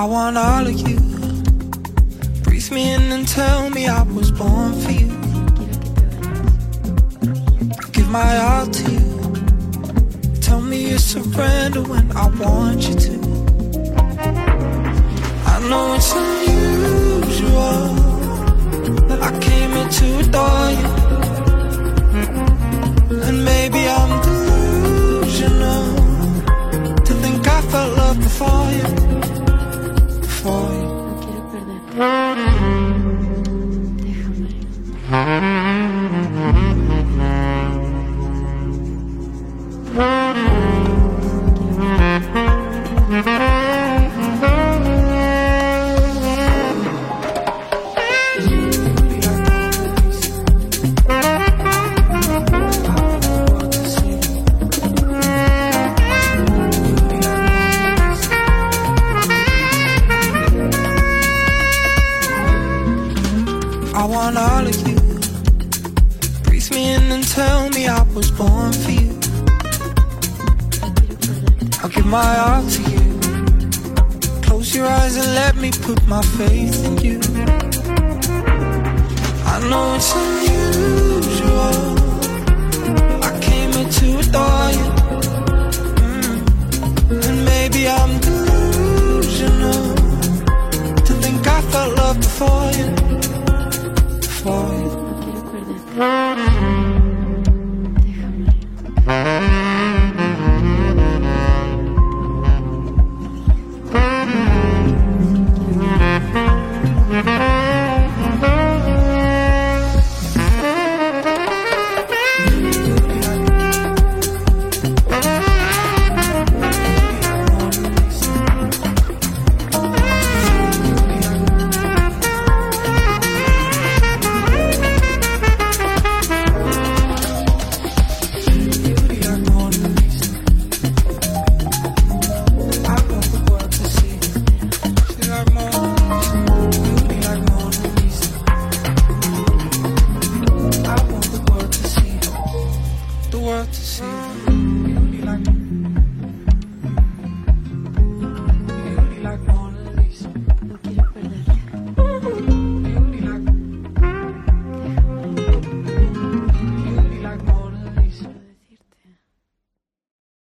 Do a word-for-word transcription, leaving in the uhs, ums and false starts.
I want all of you. Breathe me in and tell me I was born for you. I give my all to you. Tell me you surrender when I want you to. I know it's unusual that I came here to adore you. And maybe I'm delusional to think I felt love before you. Before you. No I want all of you. Breathe me in and tell me I was born for you. I'll give my all to you. Close your eyes and let me put my faith in you. I know it's unusual. I came here to adore you.